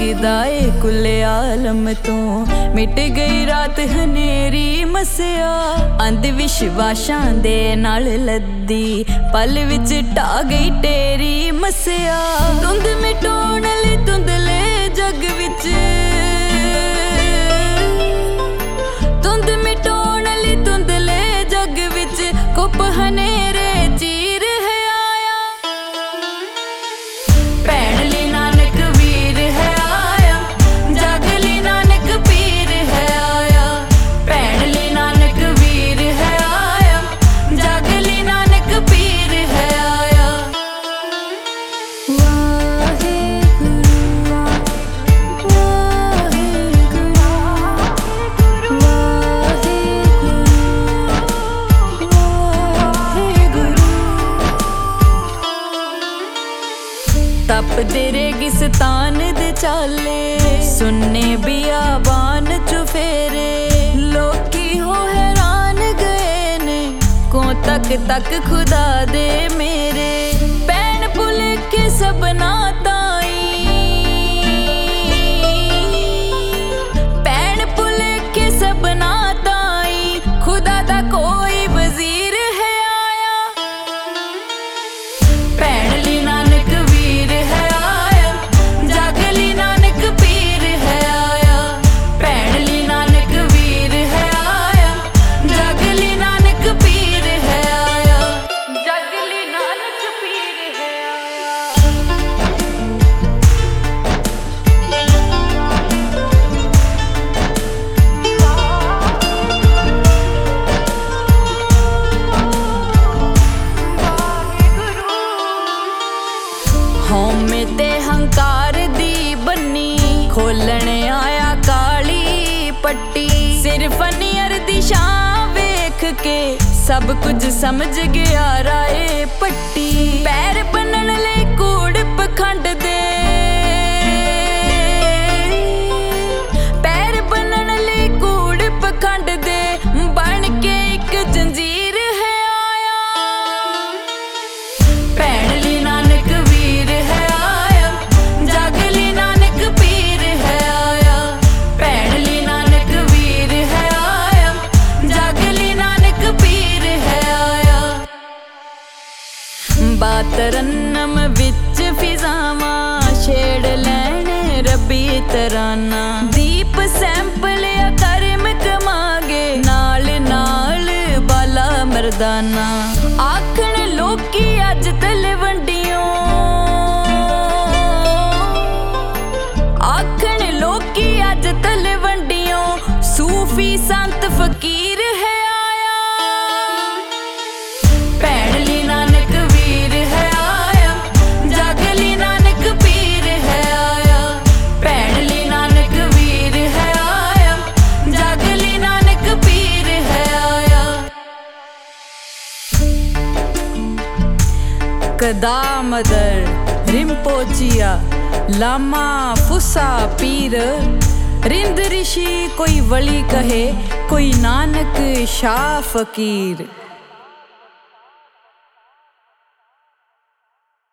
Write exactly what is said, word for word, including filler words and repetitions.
दाए कुले आलम तो मिट गई रात हनेरी मसिया अंध विश्वासां दे नाल लद्दी पल विच ढा गई टेरी मसिया धुंध मिटाउण लई धुंधले जग विच धुंध मिटाउण लई धुंधले जग विच कुप हनेरे चीर है आया भैण ली नानक वीर है आया जग ली नानक पीर है आया भैण ली नानक वीर है आया जग ली नानक पीर है आया वाहे गुरु वाहे गुरु वाहे गुरु तप दे रेगिस्तान दे चाले सुनने बियाबान च फेरे लोकी हो हैरान गए ने को तक तक खुदा दे मेरे भैन भुल के सबना ताई भैन भुल के सबना ताई खुदा दा कोई वजीर है आया भैण ली नानक वीर है आया जग ली नानक पीर है आया भैण ली नानक वीर है आया जग ली नानक पीर है आया जग ली नानक पीर है आया होमे ते हंकार दी बन्नी खोलने आया काली पट्टी सिर्फ नियर दिशा वेख के सब कुछ समझ गया राए पट्टी पैर बनन ले कूड़ पखंड दे पैर बनन ले कूड़ पखंड दे बन के एक जंजीर है आया भैण ली नानक वीर है आया जग ली नानक पीर है आया भैण ली नानक वीर है आया जग ली नानक पीर है आया बातरन्नम विच फिजावा छेड़ लैने रबी तराना दीप सैंपल या करम कमागे नाल नाल बाला मरदाना आखण लोकी अज तलवंडियों आखण लोकी अज तलवंडियों सूफी संत फकीर है आया भैण ली नानक वीर है आया जग ली नानक पीर है आया भैण ली नानक वीर है आया जग ली नानक पीर है आया कदा मदर रिम्पोचिया लामा फुसा पीर रिंद ऋषि कोई वली कहे कोई नानक शाह फकीर।